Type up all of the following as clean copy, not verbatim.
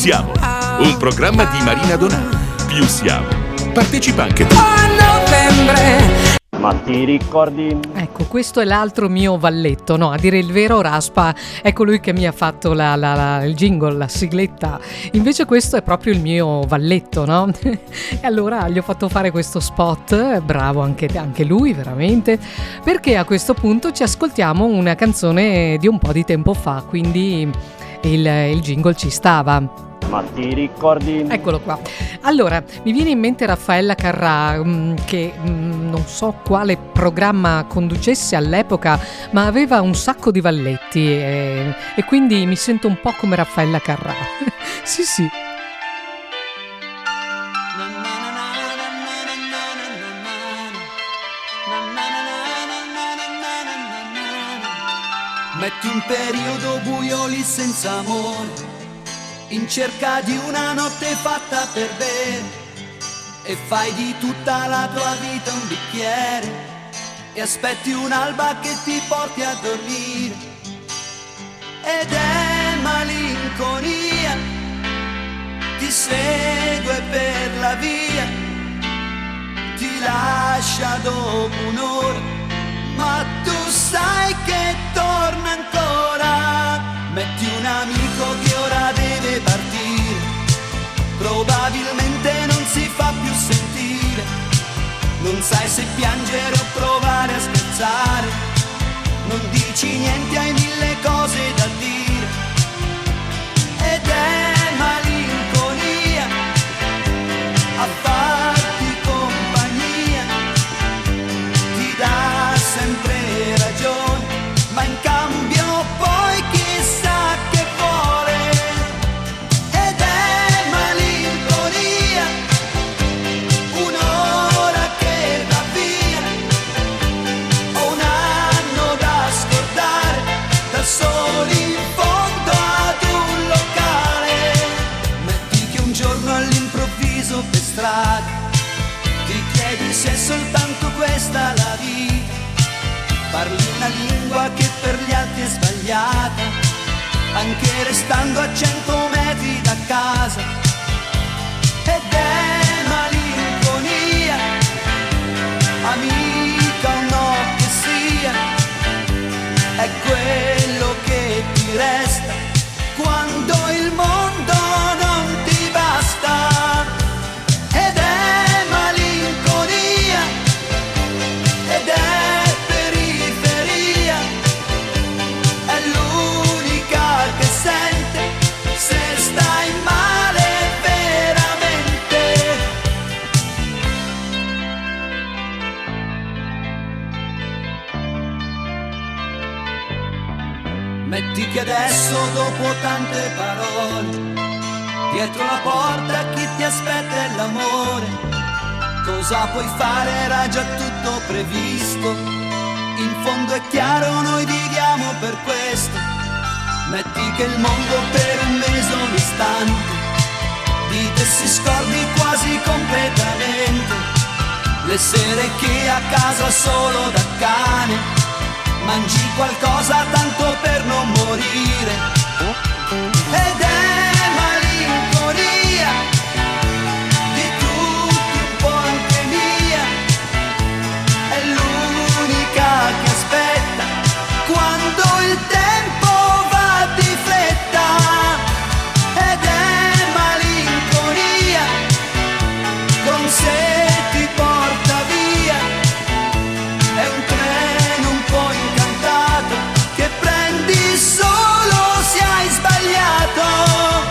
siamo, un programma di Marina Donati. Più siamo. Partecipa anche tu. Ma ti ricordi? Ecco, questo è l'altro mio valletto, no? A dire il vero, Raspa è colui che mi ha fatto il jingle, la sigletta. Invece questo è proprio il mio valletto, no? E allora gli ho fatto fare questo spot, bravo anche lui, veramente, perché a questo punto ci ascoltiamo una canzone di un po' di tempo fa, quindi il jingle ci stava. Ma ti ricordi? Eccolo qua. Allora, mi viene in mente Raffaella Carrà, che non so quale programma conducesse all'epoca, ma aveva un sacco di valletti e quindi mi sento un po' come Raffaella Carrà. Sì, sì. Metti un periodo buio lì senza amore, in cerca di una notte fatta per bere, e fai di tutta la tua vita un bicchiere e aspetti un'alba che ti porti a dormire. Ed è malinconia, ti segue per la via, ti lascia dopo un'ora, ma tu sai che torna ancora. Metti un amico che ora deve partire, probabilmente non si fa più sentire, non sai se piangere o provare a scherzare, non dici niente, hai mille cose da dire. Ed è malinconia a farti compagnia, ti dà sempre ragione, ma in cambio poi chissà che vuole. Ed è malinconia, un'ora che va via, o un anno da scordare, da soli in fondo ad un locale. Metti che un giorno all'improvviso per strada ti chiedi se è soltanto questa la vita, parli una lingua che per gli altri è sbagliata, anche restando a 100 metri da casa. Ed è malinconia, amica o no che sia, è quello che ti resta quando il mondo non ti basta. Ed è malinconia, ed è periferia, è l'unica che sente se stai male veramente. Metti che adesso, dopo tante parole, dietro la porta chi ti aspetta è l'amore. Cosa puoi fare? Era già tutto previsto, in fondo è chiaro, noi viviamo per questo. Metti che il mondo per un mese, un istante, di te si scordi quasi completamente. Le sere che a casa solo da cane mangi qualcosa tanto per non morire. Ed è malinconia di tutti, un po' anche mia, è l'unica che aspetta quando il tempo va di fretta. Ed è malinconia, con sé ti porta via, è un treno un po' incantato che prendi solo se hai sbagliato.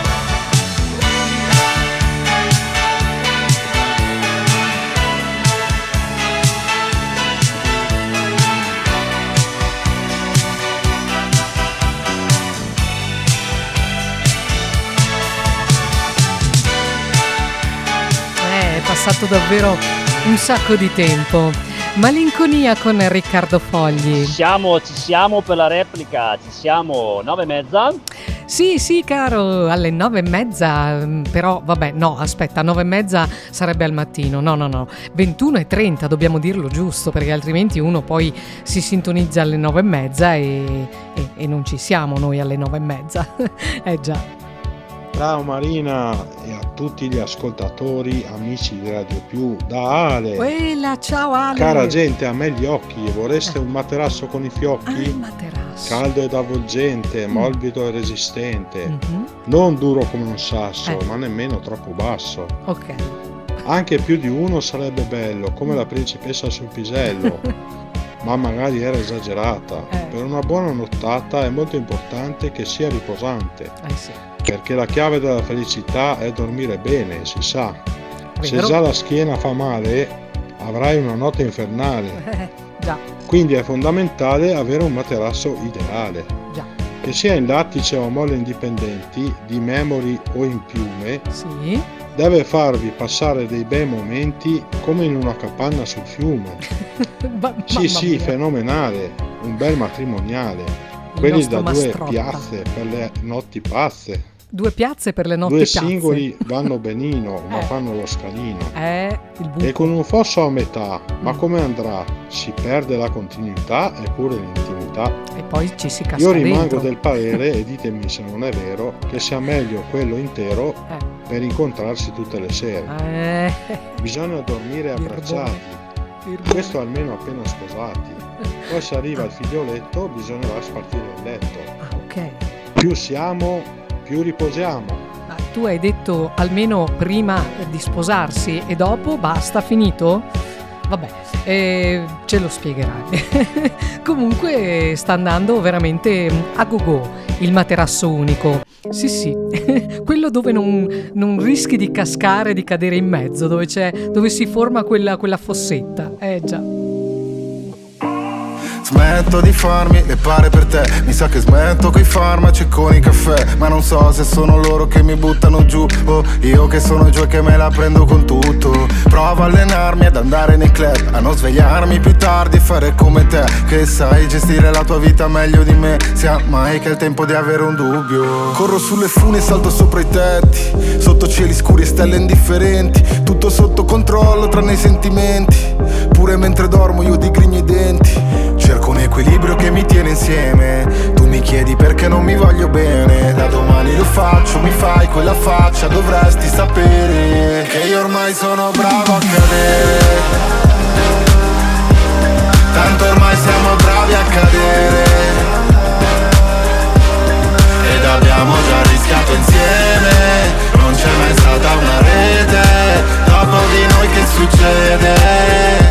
È passato davvero un sacco di tempo. Malinconia con Riccardo Fogli. Ci siamo per la replica, ci siamo, 9:30. Sì, caro, alle 9:30, però vabbè, no, aspetta, 9:30 sarebbe al mattino, no, 21:30, dobbiamo dirlo giusto, perché altrimenti uno poi si sintonizza alle 9:30 e non ci siamo noi alle 9:30, già. Ciao Marina e a tutti gli ascoltatori, amici di Radio Più, da Ale. Quella, ciao Ale. Cara gente, a me gli occhi, vorreste un materasso con i fiocchi? Il materasso. Caldo ed avvolgente, morbido e resistente, non duro come un sasso, ma nemmeno troppo basso. Ok. Anche più di uno sarebbe bello, come la principessa sul pisello, ma magari era esagerata. Per una buona nottata è molto importante che sia riposante, Sì. perché la chiave della felicità è dormire bene, si sa. Se Vero? già la schiena fa male, avrai una notte infernale. Già. Quindi è fondamentale avere un materasso ideale. Già. Che sia in lattice o molle indipendenti, di memory o in piume, Sì. deve farvi passare dei bei momenti come in una capanna sul fiume. Sì, fenomenale, un bel matrimoniale. Quelli da due Mastrotta. piazze per le notti pazze. 2 piazze per le notti Due pazze. singoli vanno benino, ma fanno lo scalino. Il buco. E con un fosso a metà, ma come andrà? Si perde la continuità e pure l'intimità. E poi ci si casca Io rimango dentro. del parere, e ditemi se non è vero, che sia meglio quello intero per incontrarsi tutte le sere. Bisogna dormire abbracciati, questo almeno appena sposati. Poi se arriva il figlioletto bisognerà spartire il letto. Ok. Più siamo, più riposiamo. Tu hai detto almeno prima di sposarsi e dopo basta, finito? Vabbè, ce lo spiegherai. Comunque sta andando veramente a go-go il materasso unico. Sì, quello dove non rischi di cascare, di cadere in mezzo, dove si forma quella fossetta. Già. Smetto di farmi le pare per te. Mi sa che smetto coi farmaci e con i caffè. Ma non so se sono loro che mi buttano giù o io che sono giù e che me la prendo con tutto. Provo a allenarmi ad andare nei club, a non svegliarmi più tardi e fare come te, che sai gestire la tua vita meglio di me. Sia mai che è il tempo di avere un dubbio. Corro sulle fune e salto sopra i tetti, sotto cieli scuri e stelle indifferenti. Tutto sotto controllo tranne i sentimenti. Pure mentre dormo io digrigno i denti. Cerco un equilibrio che mi tiene insieme. Tu mi chiedi perché non mi voglio bene. Da domani lo faccio, mi fai quella faccia. Dovresti sapere che io ormai sono bravo a cadere. Tanto ormai siamo bravi a cadere. Ed abbiamo già rischiato insieme. Non c'è mai stata una rete. Dopo di noi che succede?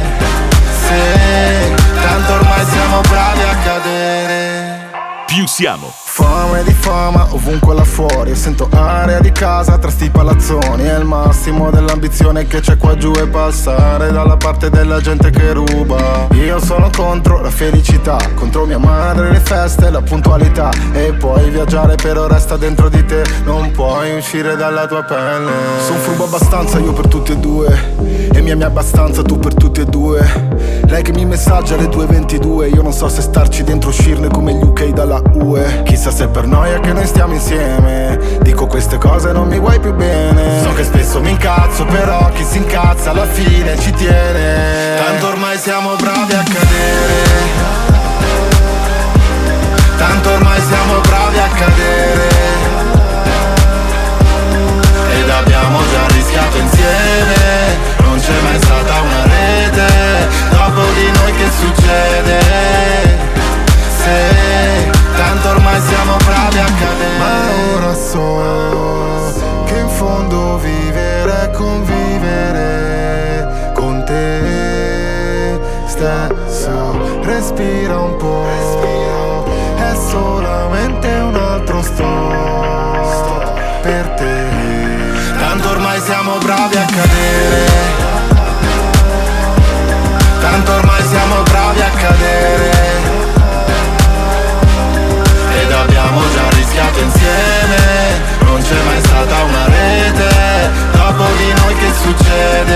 Tanto ormai siamo bravi a cadere. Più siamo. Fame di fama ovunque là fuori. Sento aria di casa tra sti palazzoni. È il massimo dell'ambizione che c'è qua giù. E passare dalla parte della gente che ruba. Io sono contro la felicità, contro mia madre, le feste, la puntualità. E puoi viaggiare però resta dentro di te. Non puoi uscire dalla tua pelle. Son furbo abbastanza io per tutti e due. E mi ami abbastanza tu per tutti e due. Lei che mi messaggia alle 2:22. Io non so se starci dentro o uscirne come gli UK dalla UE. Chissà se è per noia che noi stiamo insieme. Dico queste cose non mi vuoi più bene. So che spesso mi incazzo, però chi si incazza alla fine ci tiene. Tanto ormai siamo bravi a cadere. Tanto ormai siamo bravi a cadere. Ed abbiamo già rischiato insieme. Non c'è mai stata una rete. Dopo di noi che succede? Se tanto ormai siamo bravi a cadere. Ma ora so che in fondo vivere è convivere con te stesso. Respira un po', è solamente un altro stop per te. Tanto ormai siamo bravi a cadere. Tanto ormai siamo bravi a cadere. Ed abbiamo già rischiato insieme. Non c'è mai stata una rete. Dopo di noi che succede?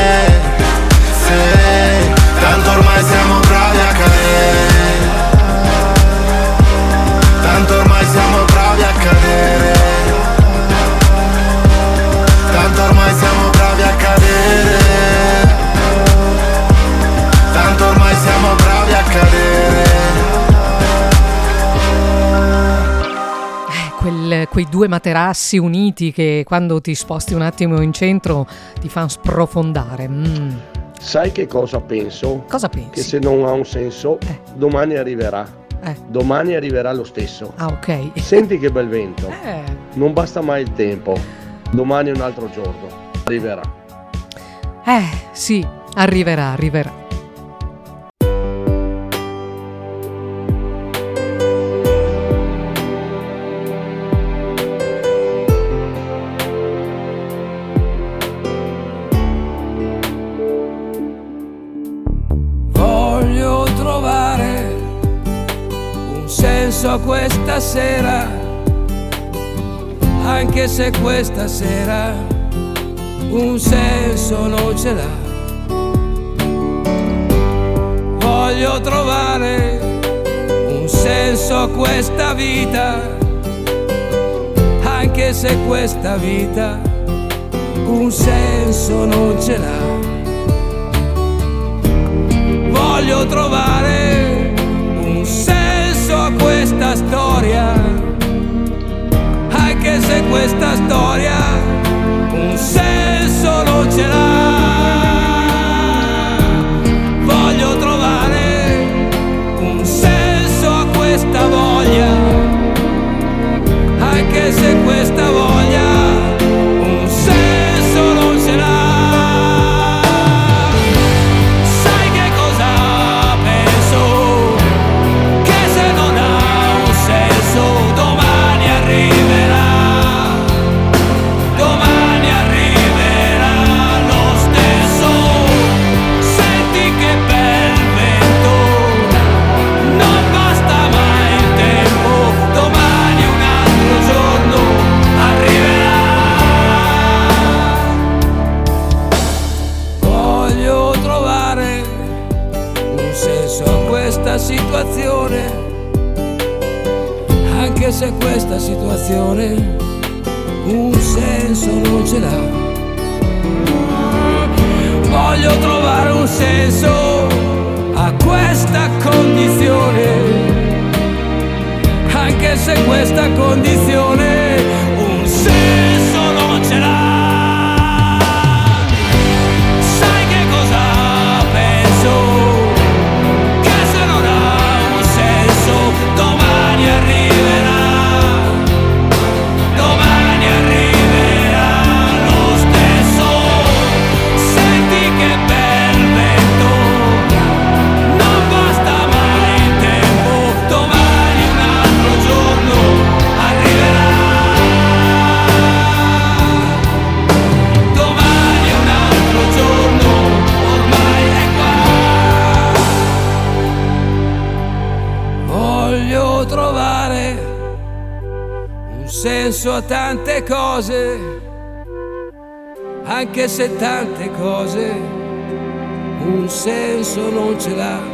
Se tanto ormai siamo bravi a cadere. Tanto ormai siamo bravi a cadere. Tanto ormai siamo bravi a cadere. quei due materassi uniti che quando ti sposti un attimo in centro ti fanno sprofondare. Sai che cosa penso? Cosa pensi? Che se non ha un senso, domani arriverà. Domani arriverà lo stesso. Ah, ok. Senti che bel vento. Non basta mai il tempo. Domani è un altro giorno. Arriverà. Sì, arriverà. Voglio trovare un senso a questa sera, anche se questa sera un senso non ce l'ha. Voglio trovare un senso a questa vita, anche se questa vita un senso non ce l'ha. Voglio trovare un senso a questa storia, anche se questa storia un senso non ce l'ha. Voglio trovare un senso a questa voglia, anche se questa voglia un senso non ce l'ha. Situazione, anche se questa situazione un senso non ce l'ha. Voglio trovare un senso a questa condizione, anche se questa condizione un senso non ce l'ha. Sai che cosa penso? Domani arriverà lo stesso. Senti che bel vento, non basta mai il tempo. Domani un altro giorno arriverà. Domani un altro giorno ormai è qua. Voglio trovare un senso a tante cose, anche se tante cose un senso non ce l'ha.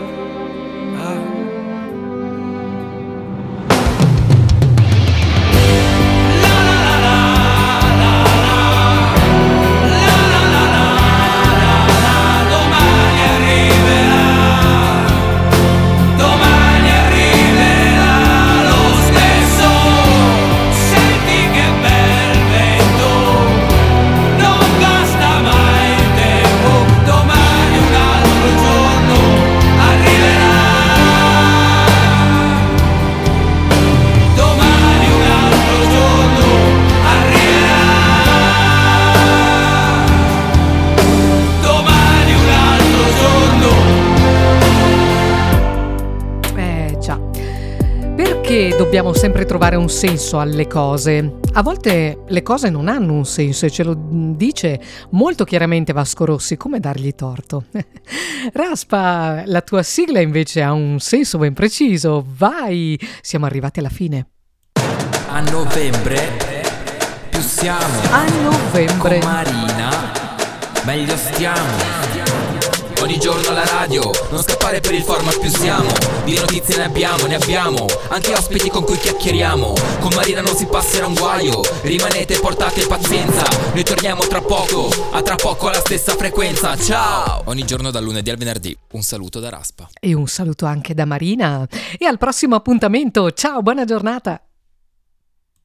Dobbiamo sempre trovare un senso alle cose. A volte le cose non hanno un senso e ce lo dice molto chiaramente Vasco Rossi, come dargli torto? Raspa, la tua sigla invece ha un senso ben preciso. Vai, siamo arrivati alla fine. A novembre più siamo, a novembre con Marina meglio stiamo. Ogni giorno alla radio, non scappare per il format, più siamo. Di notizie ne abbiamo, anche ospiti con cui chiacchieriamo. Con Marina non si passerà un guaio, rimanete, portate pazienza. Noi torniamo tra poco alla stessa frequenza. Ciao! Ogni giorno dal lunedì al venerdì, un saluto da Raspa. E un saluto anche da Marina. E al prossimo appuntamento, ciao, buona giornata.